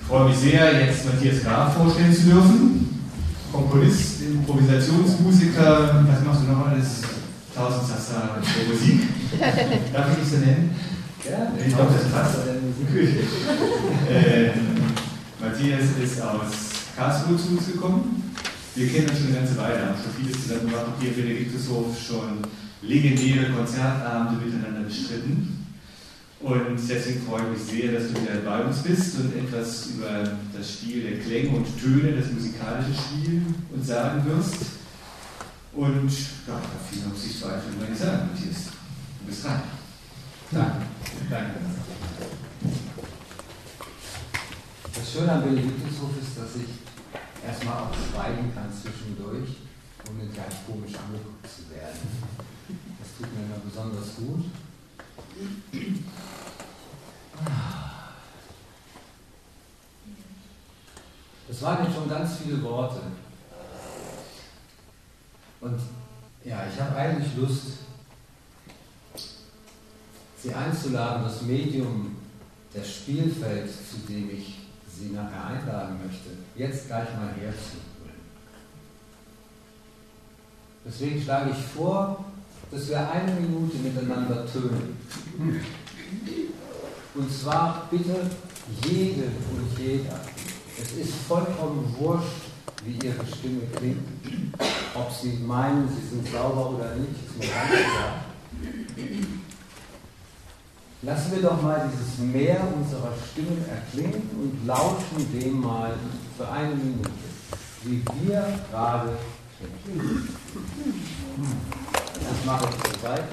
freue mich sehr, jetzt Matthias Graf vorstellen zu dürfen. Komponist, Improvisationsmusiker, was machst du noch alles? Tausendsasser der Musik. Darf ich dich so nennen? Ja, ich glaube, das passt. Matthias ist aus Karlsruhe zu uns gekommen. Wir kennen uns schon eine ganze Weile, haben schon vieles zusammen gemacht. Hier in Benediktushof schon legendäre Konzertabende miteinander bestritten. Und deswegen freue ich mich sehr, dass du wieder bei uns bist und etwas über das Spiel der Klänge und Töne, das musikalische Spiel uns sagen wirst. Und ja, da viel noch sich zu einfach mal sagen, Matthias. Du bist dran. Danke. Danke. Das Schöne am Benediktushof ist, dass ich erstmal auch schweigen kann zwischendurch, ohne gleich komisch angeguckt zu werden. Das tut mir immer besonders gut. Das waren jetzt schon ganz viele Worte. Und ja, ich habe eigentlich Lust, Sie einzuladen, das Medium, das Spielfeld, zu dem ich Sie nachher einladen möchte, jetzt gleich mal herzuholen. Deswegen schlage ich vor, dass wir 1 Minute miteinander tönen. Und zwar bitte jede und jeder. Es ist vollkommen wurscht, wie Ihre Stimme klingt. Ob Sie meinen, Sie sind sauber oder nicht, ist mir ganz egal. Lassen wir doch mal dieses Meer unserer Stimmen erklingen und lauschen dem mal für 1 Minute, wie wir gerade klingen. Das mache ich zur Seite.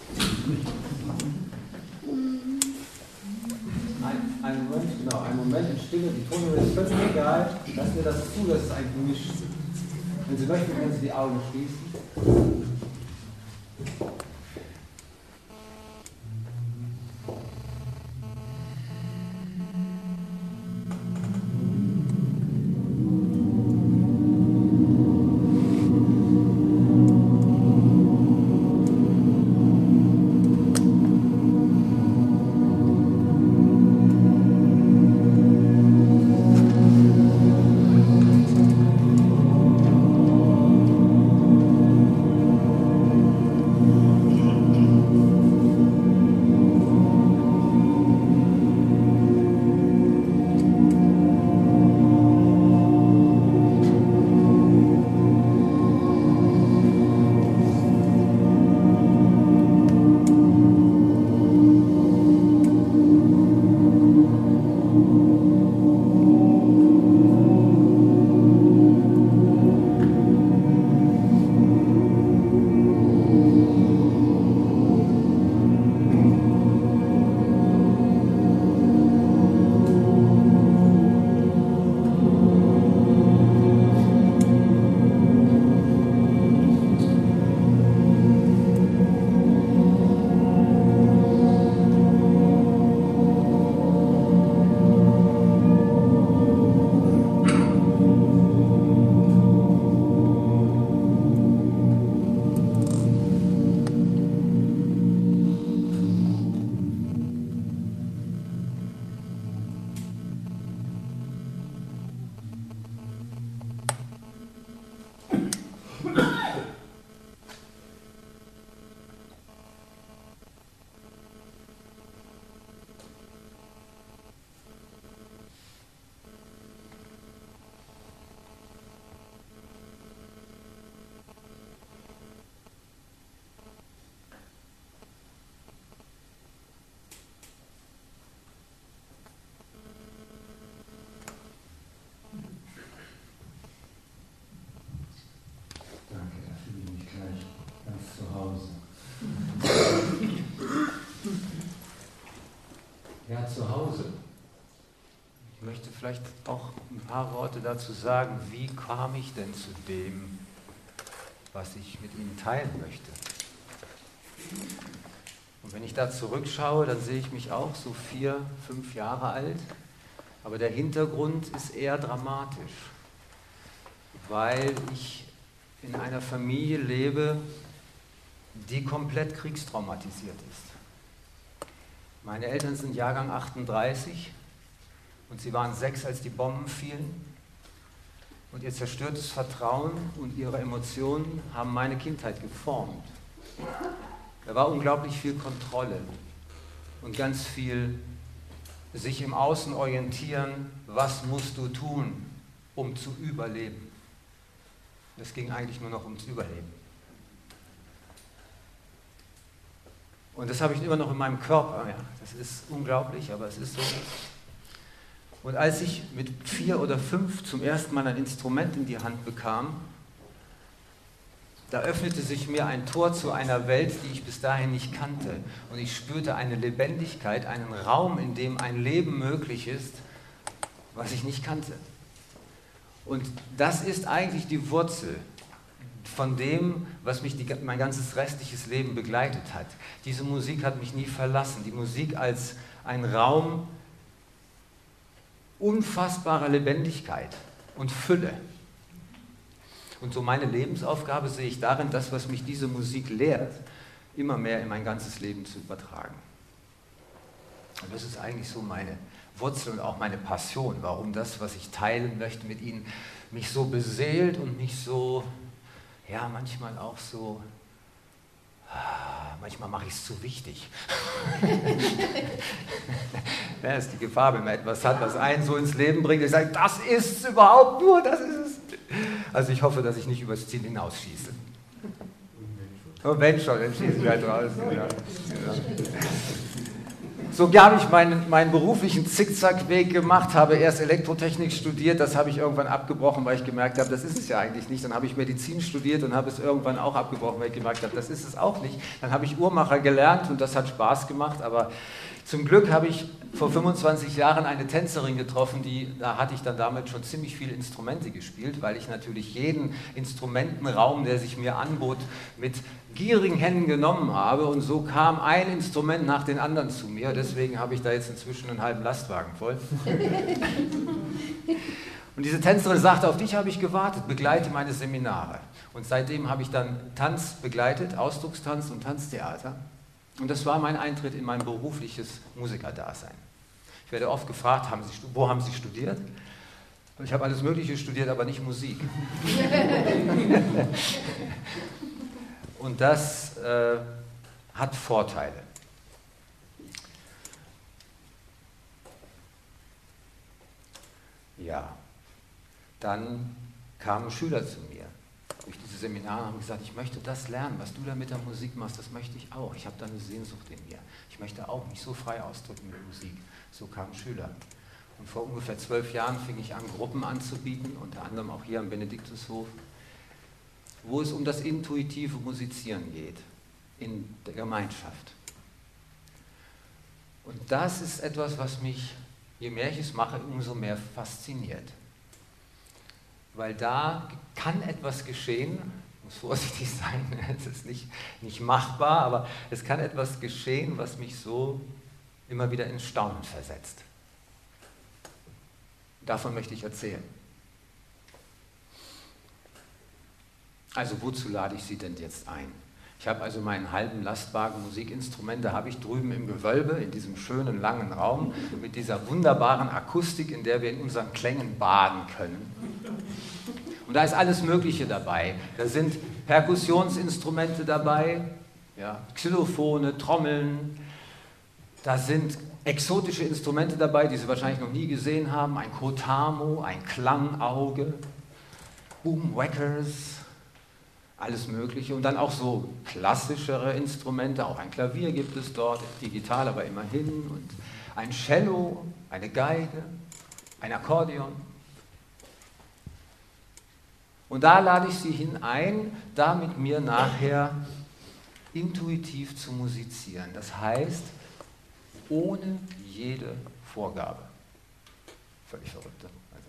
Einen Moment in Stille, die Tonhöhe ist völlig egal. Lassen wir das zu, das ist ein Gemisch. Wenn Sie möchten, können Sie die Augen schließen. Ja, zu Hause. Ich möchte vielleicht auch ein paar Worte dazu sagen, wie kam ich denn zu dem, was ich mit Ihnen teilen möchte. Und wenn ich da zurückschaue, dann sehe ich mich auch so 4, 5 Jahre alt, aber der Hintergrund ist eher dramatisch, weil ich in einer Familie lebe, die komplett kriegstraumatisiert ist. Meine Eltern sind Jahrgang 38 und Und sie waren 6, als die Bomben fielen. Und ihr zerstörtes Vertrauen und ihre Emotionen haben meine Kindheit geformt. Da war unglaublich viel Kontrolle und ganz viel sich im Außen orientieren, was musst du tun, um zu überleben. Es ging eigentlich nur noch ums Überleben. Und das habe ich immer noch in meinem Körper. Ja, das ist unglaublich, aber es ist so. Und als ich mit 4 oder 5 zum ersten Mal ein Instrument in die Hand bekam, da öffnete sich mir ein Tor zu einer Welt, die ich bis dahin nicht kannte. Und ich spürte eine Lebendigkeit, einen Raum, in dem ein Leben möglich ist, was ich nicht kannte. Und das ist eigentlich die Wurzel von dem, was mich mein ganzes restliches Leben begleitet hat. Diese Musik hat mich nie verlassen. Die Musik als ein Raum unfassbarer Lebendigkeit und Fülle. Und so meine Lebensaufgabe sehe ich darin, das, was mich diese Musik lehrt, immer mehr in mein ganzes Leben zu übertragen. Und das ist eigentlich so meine Wurzel und auch meine Passion, warum das, was ich teilen möchte mit Ihnen, mich so beseelt und mich so, ja, manchmal auch so, manchmal mache ich es zu wichtig. Ja, das ist die Gefahr, wenn man etwas hat, was einen so ins Leben bringt, ich sage, das ist es überhaupt nur, das ist es. Also ich hoffe, dass ich nicht übers Ziel hinausschieße. Und wenn schon, dann schieße ich halt raus. Ja. So habe ich meinen beruflichen Zickzackweg gemacht, habe erst Elektrotechnik studiert, das habe ich irgendwann abgebrochen, weil ich gemerkt habe, das ist es ja eigentlich nicht. Dann habe ich Medizin studiert und habe es irgendwann auch abgebrochen, weil ich gemerkt habe, das ist es auch nicht. Dann habe ich Uhrmacher gelernt und das hat Spaß gemacht, aber zum Glück habe ich vor 25 Jahren eine Tänzerin getroffen, da hatte ich dann damit schon ziemlich viele Instrumente gespielt, weil ich natürlich jeden Instrumentenraum, der sich mir anbot, mit gierigen Händen genommen habe und so kam ein Instrument nach den anderen zu mir. Deswegen habe ich da jetzt inzwischen einen halben Lastwagen voll. Und diese Tänzerin sagte, auf dich habe ich gewartet, begleite meine Seminare. Und seitdem habe ich dann Tanz begleitet, Ausdruckstanz und Tanztheater. Und das war mein Eintritt in mein berufliches Musikerdasein. Ich werde oft gefragt, wo haben Sie studiert? Und ich habe alles Mögliche studiert, aber nicht Musik. Und das hat Vorteile. Ja, dann kamen Schüler zu mir. Durch diese Seminare haben gesagt, ich möchte das lernen, was du da mit der Musik machst, das möchte ich auch. Ich habe da eine Sehnsucht in mir. Ich möchte auch mich so frei ausdrücken mit Musik. So kamen Schüler. Und vor ungefähr 12 Jahren fing ich an, Gruppen anzubieten, unter anderem auch hier am Benediktushof, wo es um das intuitive Musizieren geht, in der Gemeinschaft. Und das ist etwas, was mich, je mehr ich es mache, umso mehr fasziniert. Weil da kann etwas geschehen, ich muss vorsichtig sein, es ist nicht machbar, aber es kann etwas geschehen, was mich so immer wieder in Staunen versetzt. Davon möchte ich erzählen. Also wozu lade ich Sie denn jetzt ein? Ich habe also meinen halben Lastwagen Musikinstrumente, habe ich drüben im Gewölbe, in diesem schönen langen Raum, mit dieser wunderbaren Akustik, in der wir in unseren Klängen baden können. Und da ist alles Mögliche dabei. Da sind Perkussionsinstrumente dabei, ja, Xylophone, Trommeln, da sind exotische Instrumente dabei, die Sie wahrscheinlich noch nie gesehen haben, ein Kotamo, ein Klangauge, Boomwackers, alles Mögliche und dann auch so klassischere Instrumente, auch ein Klavier gibt es dort, digital aber immerhin und ein Cello, eine Geige, ein Akkordeon. Und da lade ich Sie ein, da mit mir nachher intuitiv zu musizieren. Das heißt, ohne jede Vorgabe. Völlig verrückt.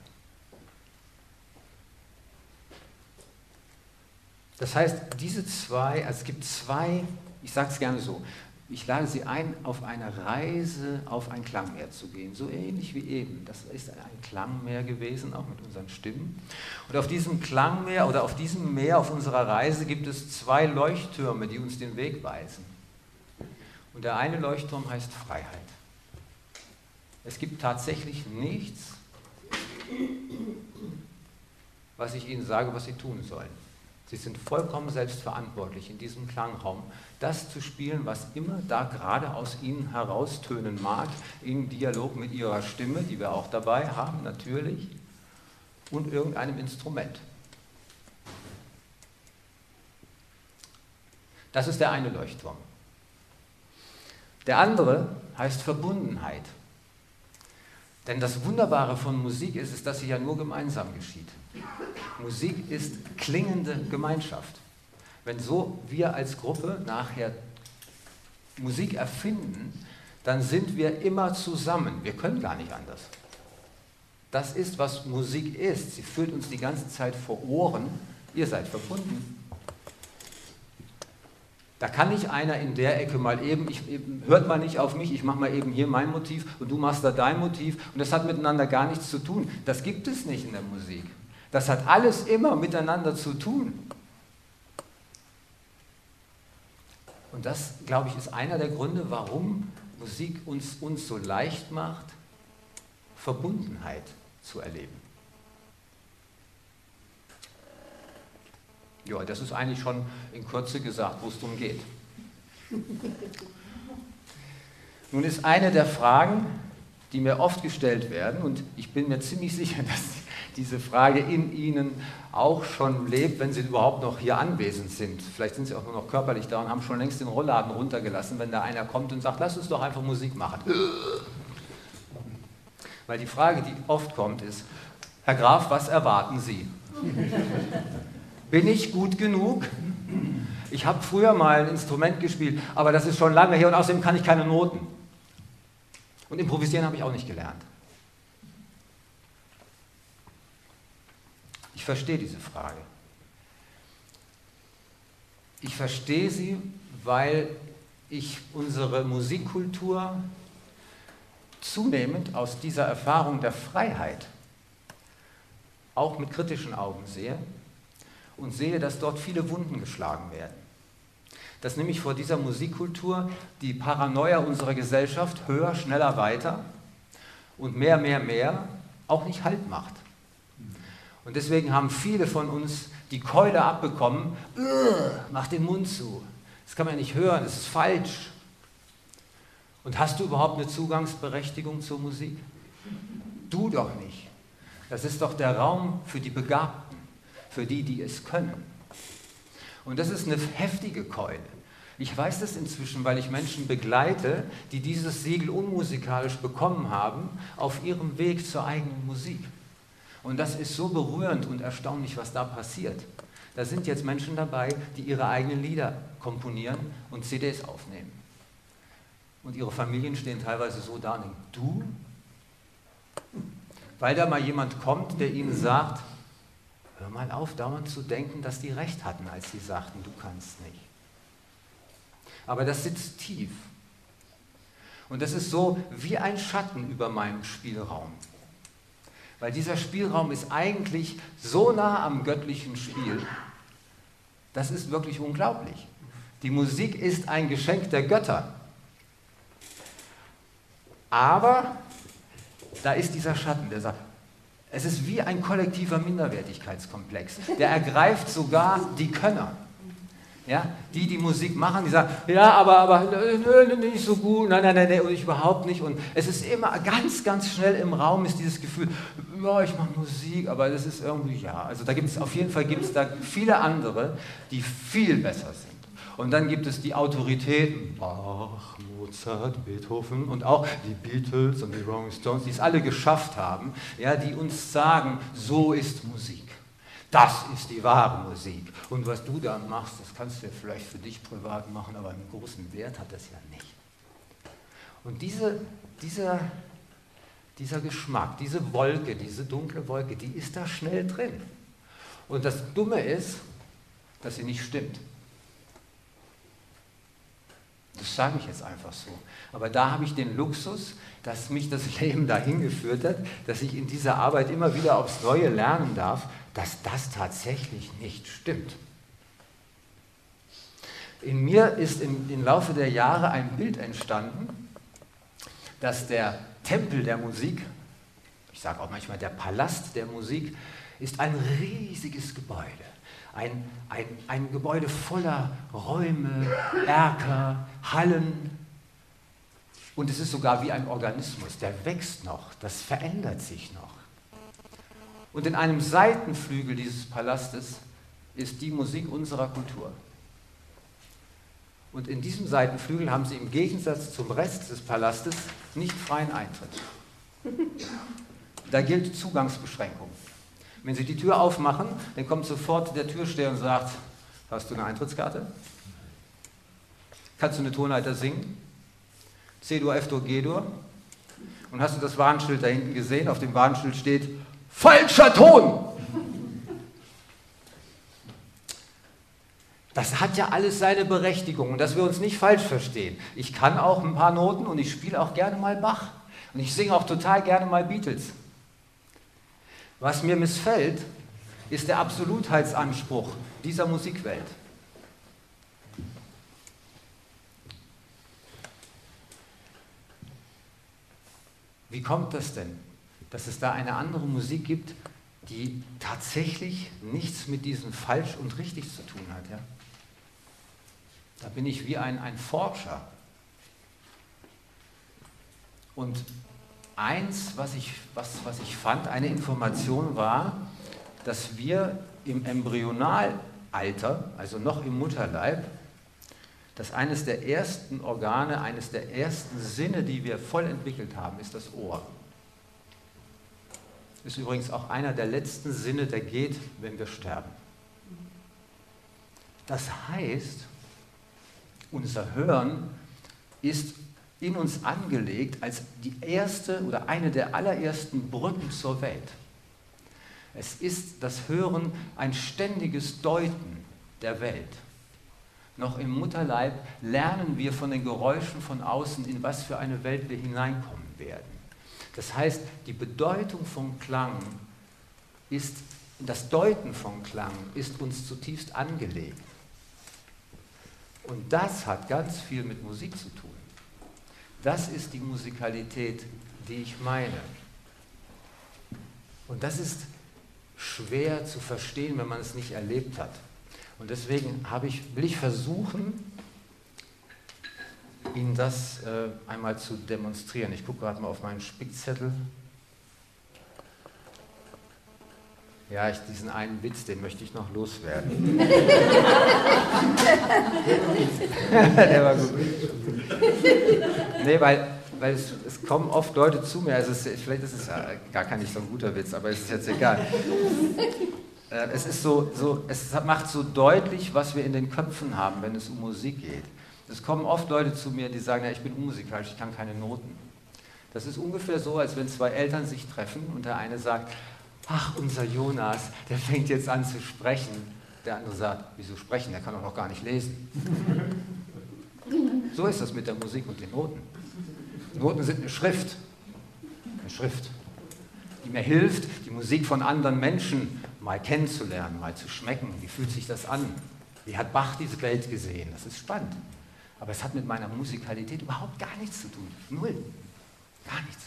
Das heißt, diese zwei, also es gibt zwei, ich sage es gerne so, ich lade Sie ein, auf eine Reise auf ein Klangmeer zu gehen, so ähnlich wie eben. Das ist ein Klangmeer gewesen, auch mit unseren Stimmen. Und auf diesem Klangmeer oder auf diesem Meer, auf unserer Reise, gibt es zwei Leuchttürme, die uns den Weg weisen. Und der eine Leuchtturm heißt Freiheit. Es gibt tatsächlich nichts, was ich Ihnen sage, was Sie tun sollen. Sie sind vollkommen selbstverantwortlich in diesem Klangraum, das zu spielen, was immer da gerade aus Ihnen heraustönen mag, in Dialog mit Ihrer Stimme, die wir auch dabei haben, natürlich, und irgendeinem Instrument. Das ist der eine Leuchtturm. Der andere heißt Verbundenheit. Denn das Wunderbare von Musik ist, dass sie ja nur gemeinsam geschieht. Musik ist klingende Gemeinschaft. Wenn so wir als Gruppe nachher Musik erfinden, dann sind wir immer zusammen. Wir können gar nicht anders. Das ist, was Musik ist. Sie führt uns die ganze Zeit vor Ohren. Ihr seid verbunden. Da kann nicht einer in der Ecke mal hört mal nicht auf mich, ich mache mal eben hier mein Motiv und du machst da dein Motiv und das hat miteinander gar nichts zu tun. Das gibt es nicht in der Musik. Das hat alles immer miteinander zu tun. Und das, glaube ich, ist einer der Gründe, warum Musik uns so leicht macht, Verbundenheit zu erleben. Ja, das ist eigentlich schon in Kürze gesagt, wo es darum geht. Nun ist eine der Fragen, die mir oft gestellt werden, und ich bin mir ziemlich sicher, dass diese Frage in Ihnen auch schon lebt, wenn Sie überhaupt noch hier anwesend sind. Vielleicht sind Sie auch nur noch körperlich da und haben schon längst den Rollladen runtergelassen, wenn da einer kommt und sagt, lass uns doch einfach Musik machen. Weil die Frage, die oft kommt, ist, Herr Graf, was erwarten Sie? Bin ich gut genug? Ich habe früher mal ein Instrument gespielt, aber das ist schon lange her und außerdem kann ich keine Noten. Und improvisieren habe ich auch nicht gelernt. Ich verstehe diese Frage. Ich verstehe sie, weil ich unsere Musikkultur zunehmend aus dieser Erfahrung der Freiheit auch mit kritischen Augen sehe. Und sehe, dass dort viele Wunden geschlagen werden. Dass nämlich vor dieser Musikkultur die Paranoia unserer Gesellschaft höher, schneller, weiter und mehr auch nicht Halt macht. Und deswegen haben viele von uns die Keule abbekommen, mach den Mund zu, das kann man nicht hören, das ist falsch. Und hast du überhaupt eine Zugangsberechtigung zur Musik? Du doch nicht. Das ist doch der Raum für die Begabten. Für die, die es können. Und das ist eine heftige Keule. Ich weiß das inzwischen, weil ich Menschen begleite, die dieses Siegel unmusikalisch bekommen haben, auf ihrem Weg zur eigenen Musik. Und das ist so berührend und erstaunlich, was da passiert. Da sind jetzt Menschen dabei, die ihre eigenen Lieder komponieren und CDs aufnehmen. Und ihre Familien stehen teilweise so da und denken, du? Weil da mal jemand kommt, der ihnen sagt, hör mal auf, dauernd zu denken, dass die recht hatten, als sie sagten, du kannst nicht. Aber das sitzt tief. Und das ist so wie ein Schatten über meinem Spielraum. Weil dieser Spielraum ist eigentlich so nah am göttlichen Spiel, das ist wirklich unglaublich. Die Musik ist ein Geschenk der Götter. Aber da ist dieser Schatten, der sagt, es ist wie ein kollektiver Minderwertigkeitskomplex. Der ergreift sogar die Könner. Ja, die Musik machen, die sagen, ja, aber nicht so gut, nein, und ich überhaupt nicht. Und es ist immer ganz, ganz schnell im Raum ist dieses Gefühl, ja, ich mache Musik, aber das ist irgendwie, ja. Also da gibt es auf jeden Fall da viele andere, die viel besser sind. Und dann gibt es die Autoritäten, Bach, Mozart, Beethoven und auch die Beatles und die Rolling Stones, die es alle geschafft haben, ja, die uns sagen, so ist Musik. Das ist die wahre Musik. Und was du dann machst, das kannst du ja vielleicht für dich privat machen, aber einen großen Wert hat das ja nicht. Und dieser Geschmack, diese Wolke, diese dunkle Wolke, die ist da schnell drin. Und das Dumme ist, dass sie nicht stimmt. Das sage ich jetzt einfach so. Aber da habe ich den Luxus, dass mich das Leben dahin geführt hat, dass ich in dieser Arbeit immer wieder aufs Neue lernen darf, dass das tatsächlich nicht stimmt. In mir ist im Laufe der Jahre ein Bild entstanden, dass der Tempel der Musik, ich sage auch manchmal der Palast der Musik, ist ein riesiges Gebäude. Ein Gebäude voller Räume, Erker, Hallen. Und es ist sogar wie ein Organismus, der wächst noch, das verändert sich noch. Und in einem Seitenflügel dieses Palastes ist die Musik unserer Kultur. Und in diesem Seitenflügel haben sie im Gegensatz zum Rest des Palastes nicht freien Eintritt. Da gilt Zugangsbeschränkung. Wenn Sie die Tür aufmachen, dann kommt sofort der Türsteher und sagt, hast du eine Eintrittskarte? Kannst du eine Tonleiter singen? C-Dur, F-Dur, G-Dur? Und hast du das Warnschild da hinten gesehen? Auf dem Warnschild steht, falscher Ton! Das hat ja alles seine Berechtigung und dass wir uns nicht falsch verstehen. Ich kann auch ein paar Noten und ich spiele auch gerne mal Bach. Und ich singe auch total gerne mal Beatles. Was mir missfällt, ist der Absolutheitsanspruch dieser Musikwelt. Wie kommt das denn, dass es da eine andere Musik gibt, die tatsächlich nichts mit diesem falsch und richtig zu tun hat? Ja? Da bin ich wie ein Forscher. Und eins, was ich fand, eine Information war, dass wir im Embryonalalter, also noch im Mutterleib, dass eines der ersten Organe, eines der ersten Sinne, die wir voll entwickelt haben, ist das Ohr. Ist übrigens auch einer der letzten Sinne, der geht, wenn wir sterben. Das heißt, unser Hören ist in uns angelegt als die erste oder eine der allerersten Brücken zur Welt. Es ist das Hören ein ständiges Deuten der Welt. Noch im Mutterleib lernen wir von den Geräuschen von außen, in was für eine Welt wir hineinkommen werden. Das heißt, die Bedeutung von Klang ist, das Deuten von Klang ist uns zutiefst angelegt. Und das hat ganz viel mit Musik zu tun. Das ist die Musikalität, die ich meine. Und das ist schwer zu verstehen, wenn man es nicht erlebt hat. Und deswegen will ich versuchen, Ihnen das einmal zu demonstrieren. Ich gucke gerade mal auf meinen Spickzettel. Ja, diesen einen Witz, den möchte ich noch loswerden. Der war gut. Nee, weil es kommen oft Leute zu mir, vielleicht ist es gar nicht so ein guter Witz, aber es ist jetzt egal. Es ist es macht so deutlich, was wir in den Köpfen haben, wenn es um Musik geht. Es kommen oft Leute zu mir, die sagen, ja, ich bin unmusikalisch, ich kann keine Noten. Das ist ungefähr so, als wenn zwei Eltern sich treffen und der eine sagt, ach, unser Jonas, der fängt jetzt an zu sprechen. Der andere sagt, wieso sprechen, der kann doch noch gar nicht lesen. So ist das mit der Musik und den Noten. Noten sind eine Schrift, die mir hilft, die Musik von anderen Menschen mal kennenzulernen, mal zu schmecken. Wie fühlt sich das an? Wie hat Bach diese Welt gesehen? Das ist spannend. Aber es hat mit meiner Musikalität überhaupt gar nichts zu tun. Null. Gar nichts.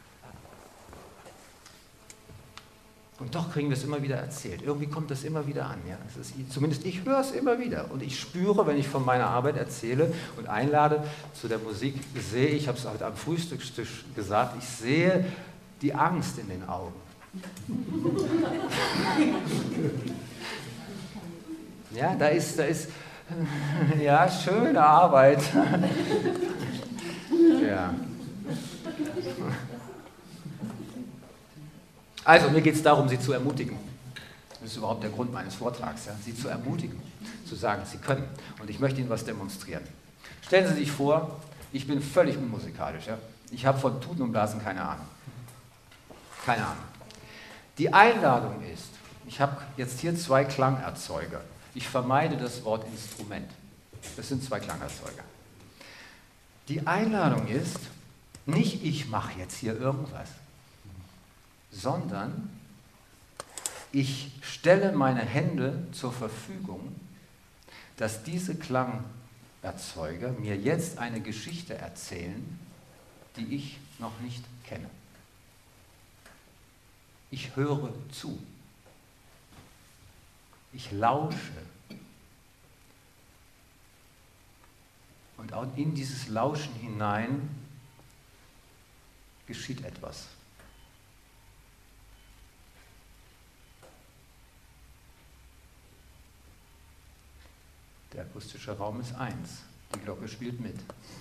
Und doch kriegen wir es immer wieder erzählt. Irgendwie kommt das immer wieder an. Ja? Zumindest ich höre es immer wieder. Und ich spüre, wenn ich von meiner Arbeit erzähle und einlade zu der Musik, sehe ich habe es heute am Frühstückstisch gesagt, ich sehe die Angst in den Augen. Ja, da ist ja, schöne Arbeit. Ja. Also, mir geht es darum, Sie zu ermutigen. Das ist überhaupt der Grund meines Vortrags, ja? Sie zu ermutigen, zu sagen, Sie können. Und ich möchte Ihnen was demonstrieren. Stellen Sie sich vor, ich bin völlig unmusikalisch. Ja? Ich habe von Tuten und Blasen keine Ahnung. Keine Ahnung. Die Einladung ist, ich habe jetzt hier zwei Klangerzeuger. Ich vermeide das Wort Instrument. Das sind zwei Klangerzeuger. Die Einladung ist, nicht ich mache jetzt hier irgendwas, sondern ich stelle meine Hände zur Verfügung, dass diese Klangerzeuger mir jetzt eine Geschichte erzählen, die ich noch nicht kenne. Ich höre zu. Ich lausche. Und auch in dieses Lauschen hinein geschieht etwas. Der akustische Raum ist 1. Die Glocke spielt mit.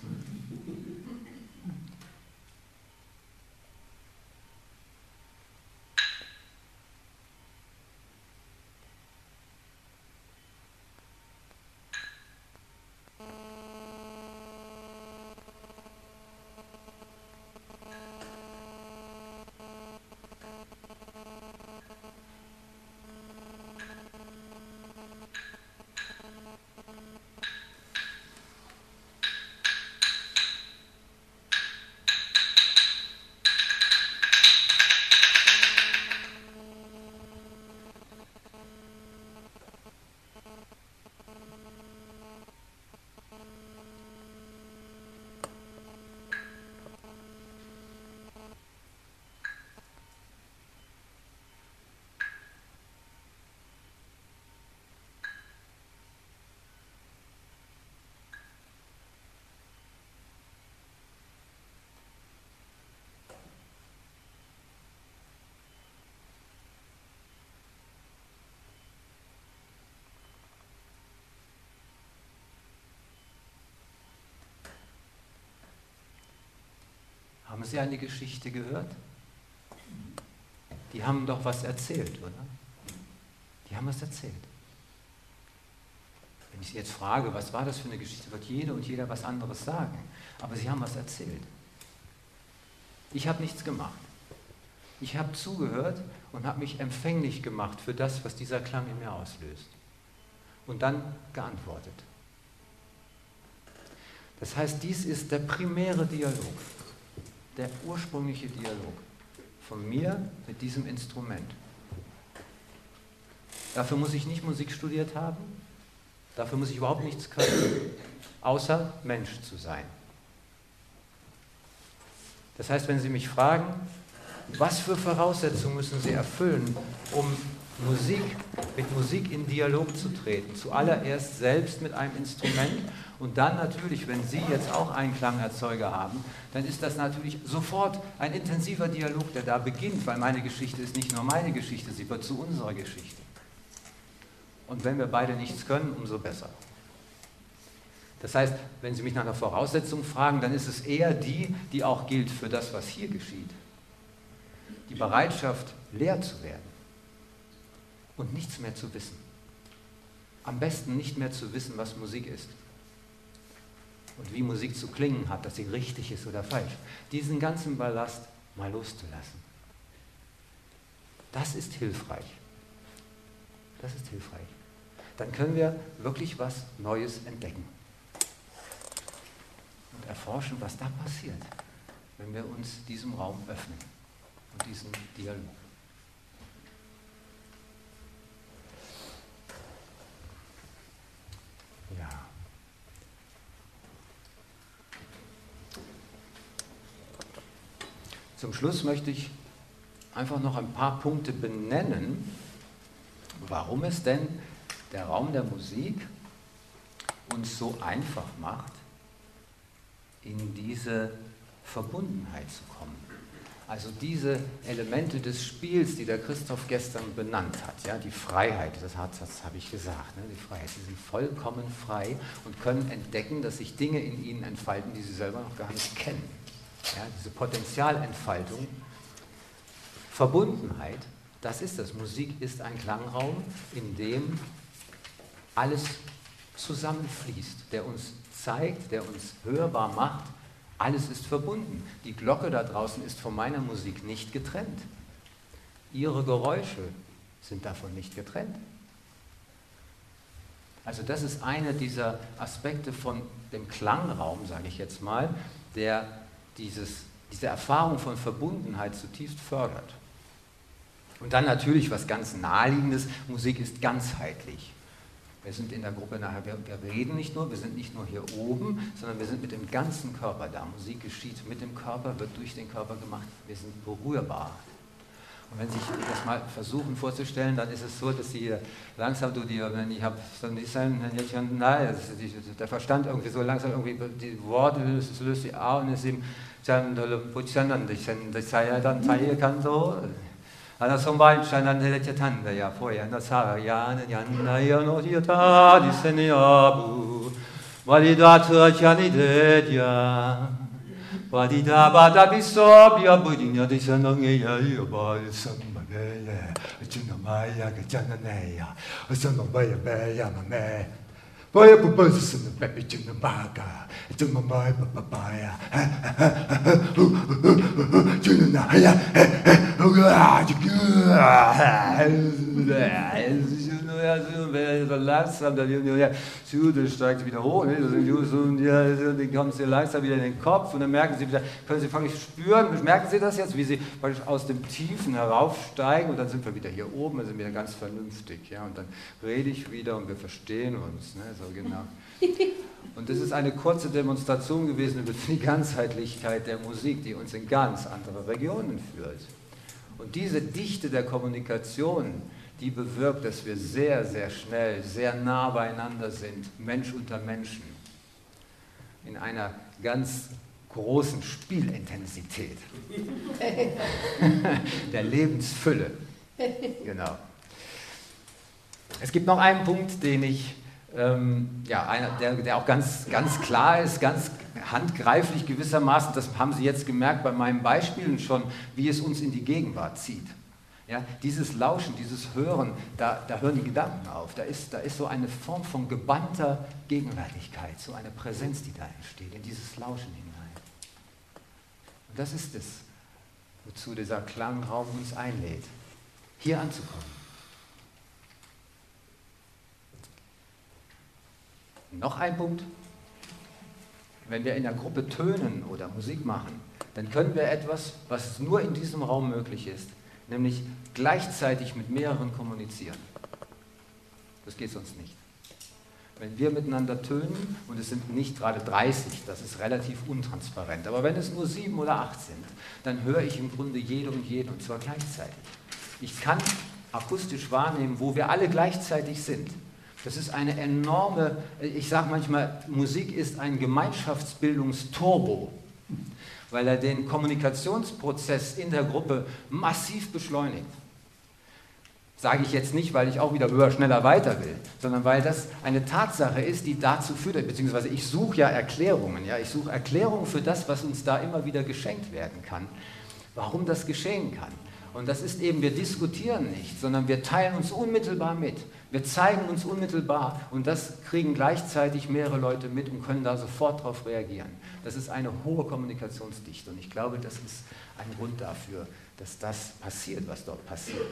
Haben Sie eine Geschichte gehört? Die haben doch was erzählt, oder? Die haben was erzählt. Wenn ich Sie jetzt frage, was war das für eine Geschichte, wird jede und jeder was anderes sagen. Aber Sie haben was erzählt. Ich habe nichts gemacht. Ich habe zugehört und habe mich empfänglich gemacht für das, was dieser Klang in mir auslöst. Und dann geantwortet. Das heißt, dies ist der primäre Dialog. Der ursprüngliche Dialog von mir mit diesem Instrument. Dafür muss ich nicht Musik studiert haben, dafür muss ich überhaupt nichts können, außer Mensch zu sein. Das heißt, wenn Sie mich fragen, was für Voraussetzungen müssen Sie erfüllen, um mit Musik in Dialog zu treten, zuallererst selbst mit einem Instrument und dann natürlich, wenn Sie jetzt auch einen Klangerzeuger haben, dann ist das natürlich sofort ein intensiver Dialog, der da beginnt, weil meine Geschichte ist nicht nur meine Geschichte, sie wird zu unserer Geschichte. Und wenn wir beide nichts können, umso besser. Das heißt, wenn Sie mich nach einer Voraussetzung fragen, dann ist es eher die auch gilt für das, was hier geschieht. Die Bereitschaft, leer zu werden und nichts mehr zu wissen. Am besten nicht mehr zu wissen, was Musik ist und wie Musik zu klingen hat, dass sie richtig ist oder falsch. Diesen ganzen Ballast mal loszulassen. Das ist hilfreich. Das ist hilfreich. Dann können wir wirklich was Neues entdecken und erforschen, was da passiert, wenn wir uns diesem Raum öffnen und diesem Dialog. Ja. Zum Schluss möchte ich einfach noch ein paar Punkte benennen, warum es denn der Raum der Musik uns so einfach macht, in diese Verbundenheit zu kommen. Also diese Elemente des Spiels, die der Christoph gestern benannt hat, ja, die Freiheit, das habe ich gesagt, ne, die Freiheit, sie sind vollkommen frei und können entdecken, dass sich Dinge in ihnen entfalten, die sie selber noch gar nicht kennen. Ja, diese Potenzialentfaltung, Verbundenheit, das ist das. Musik ist ein Klangraum, in dem alles zusammenfließt, der uns zeigt, der uns hörbar macht, alles ist verbunden. Die Glocke da draußen ist von meiner Musik nicht getrennt. Ihre Geräusche sind davon nicht getrennt. Also das ist einer dieser Aspekte von dem Klangraum, sage ich jetzt mal, der diese Erfahrung von Verbundenheit zutiefst fördert. Und dann natürlich was ganz Naheliegendes, Musik ist ganzheitlich. Wir sind in der Gruppe nachher, wir reden nicht nur, wir sind nicht nur hier oben, sondern wir sind mit dem ganzen Körper da. Musik geschieht mit dem Körper, wird durch den Körper gemacht. Wir sind berührbar. Und wenn Sie sich das mal versuchen vorzustellen, dann ist es so, dass Sie hier langsam, ich habe so ein bisschen, der Verstand irgendwie so langsam irgendwie die Worte löst sich auf und es ihm dann kann so. Ana somba chanande le chatanda ya foya na sa ya na ya no yata di seniabu valida tua chani de ya valida bada biso bia budinya di sanange ya yo ba samba ya chuna maya ga chana ne ya asana ba ya ma me boya pupa sana baby chuna baga chuna mai papa ya chuna na ya langsam, der steigt wieder hoch, dann kommen Sie langsam wieder in den Kopf und dann merken Sie wieder, fangen Sie spüren, merken Sie das jetzt, wie Sie aus dem Tiefen heraufsteigen und dann sind wir wieder hier oben, dann sind wir ganz vernünftig, ja, und dann rede ich wieder und wir verstehen uns, ne, so genau. Und das ist eine kurze Demonstration gewesen über die Ganzheitlichkeit der Musik, die uns in ganz andere Regionen führt. Und diese Dichte der Kommunikation, die bewirkt, dass wir sehr, sehr schnell, sehr nah beieinander sind, Mensch unter Menschen, in einer ganz großen Spielintensität, der Lebensfülle. Genau. Es gibt noch einen Punkt, den ich, der auch ganz klar ist, ganz handgreiflich gewissermaßen, das haben Sie jetzt gemerkt bei meinen Beispielen schon, wie es uns in die Gegenwart zieht. Ja, dieses Lauschen, dieses Hören, da hören die Gedanken auf, da ist so eine Form von gebannter Gegenwärtigkeit, so eine Präsenz, die da entsteht, in dieses Lauschen hinein. Und das ist es, wozu dieser Klangraum uns einlädt, hier anzukommen. Noch ein Punkt. Wenn wir in der Gruppe tönen oder Musik machen, dann können wir etwas, was nur in diesem Raum möglich ist, nämlich gleichzeitig mit mehreren kommunizieren. Das geht sonst nicht. Wenn wir miteinander tönen, und es sind nicht gerade 30, das ist relativ untransparent, aber wenn es nur 7 oder 8 sind, dann höre ich im Grunde jede und jeden, und zwar gleichzeitig. Ich kann akustisch wahrnehmen, wo wir alle gleichzeitig sind. Das ist eine enorme, ich sage manchmal, Musik ist ein Gemeinschaftsbildungsturbo, weil er den Kommunikationsprozess in der Gruppe massiv beschleunigt. Sage ich jetzt nicht, weil ich auch wieder höher, schneller, weiter will, sondern weil das eine Tatsache ist, die dazu führt, beziehungsweise ich suche ja Erklärungen, ich suche Erklärungen für das, was uns da immer wieder geschenkt werden kann, warum das geschehen kann. Und das ist eben, wir diskutieren nicht, sondern wir teilen uns unmittelbar mit. Wir zeigen uns unmittelbar und das kriegen gleichzeitig mehrere Leute mit und können da sofort darauf reagieren. Das ist eine hohe Kommunikationsdichte und ich glaube, das ist ein Grund dafür, dass das passiert, was dort passiert.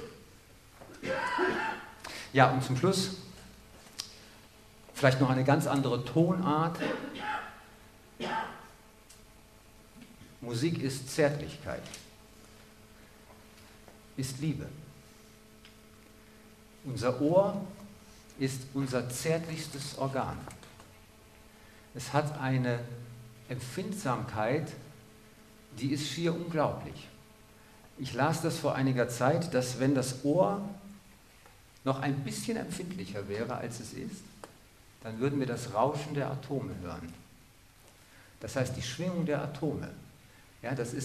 Ja, und zum Schluss vielleicht noch eine ganz andere Tonart. Musik ist Zärtlichkeit, ist Liebe. Unser Ohr ist unser zärtlichstes Organ. Es hat eine Empfindsamkeit, die ist schier unglaublich. Ich las das vor einiger Zeit, dass wenn das Ohr noch ein bisschen empfindlicher wäre, als es ist, dann würden wir das Rauschen der Atome hören. Das heißt, die Schwingung der Atome. Ja, also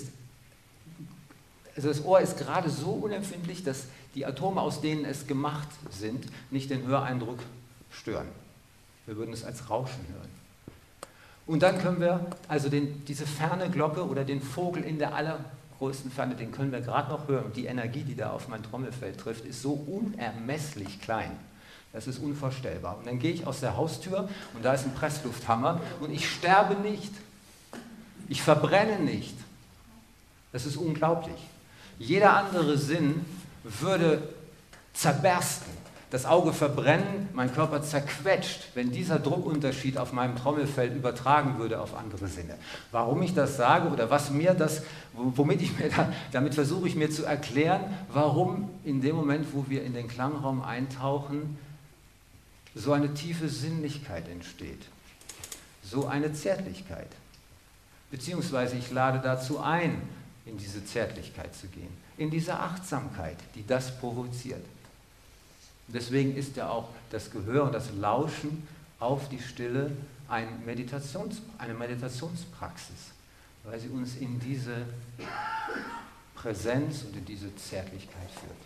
das Ohr ist gerade so unempfindlich, dass die Atome, aus denen es gemacht sind, nicht den Höreindruck stören. Wir würden es als Rauschen hören. Und dann können wir, also diese ferne Glocke oder den Vogel in der allergrößten Ferne, den können wir gerade noch hören. Und die Energie, die da auf mein Trommelfell trifft, ist so unermesslich klein. Das ist unvorstellbar. Und dann gehe ich aus der Haustür und da ist ein Presslufthammer und ich sterbe nicht. Ich verbrenne nicht. Das ist unglaublich. Jeder andere Sinn würde zerbersten, das Auge verbrennen, mein Körper zerquetscht, wenn dieser Druckunterschied auf meinem Trommelfell übertragen würde auf andere Sinne. Warum ich das sage oder was mir das, damit versuche ich mir zu erklären, warum in dem Moment, wo wir in den Klangraum eintauchen, so eine tiefe Sinnlichkeit entsteht, so eine Zärtlichkeit. Beziehungsweise ich lade dazu ein, in diese Zärtlichkeit zu gehen, in diese Achtsamkeit, die das provoziert. Deswegen ist ja auch das Gehör und das Lauschen auf die Stille eine Meditationspraxis, weil sie uns in diese Präsenz und in diese Zärtlichkeit führt.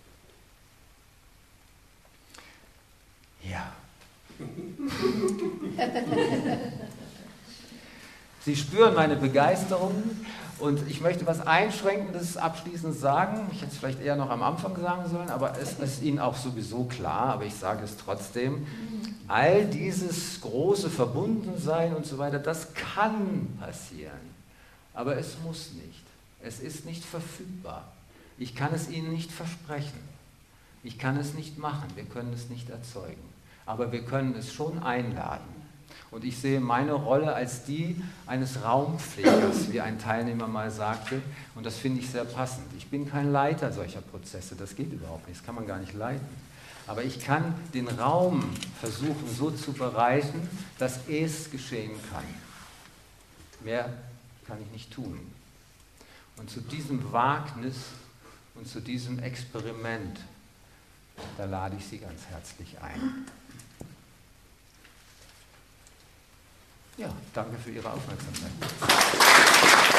Ja. Sie spüren meine Begeisterung und ich möchte was Einschränkendes abschließend sagen. Ich hätte es vielleicht eher noch am Anfang sagen sollen, aber es ist Ihnen auch sowieso klar, aber ich sage es trotzdem. All dieses große Verbundensein und so weiter, das kann passieren, aber es muss nicht. Es ist nicht verfügbar. Ich kann es Ihnen nicht versprechen. Ich kann es nicht machen. Wir können es nicht erzeugen. Aber wir können es schon einladen. Und ich sehe meine Rolle als die eines Raumpflegers, wie ein Teilnehmer mal sagte. Und das finde ich sehr passend. Ich bin kein Leiter solcher Prozesse. Das geht überhaupt nicht. Das kann man gar nicht leiten. Aber ich kann den Raum versuchen so zu bereiten, dass es geschehen kann. Mehr kann ich nicht tun. Und zu diesem Wagnis und zu diesem Experiment, da lade ich Sie ganz herzlich ein. Ja, danke für Ihre Aufmerksamkeit.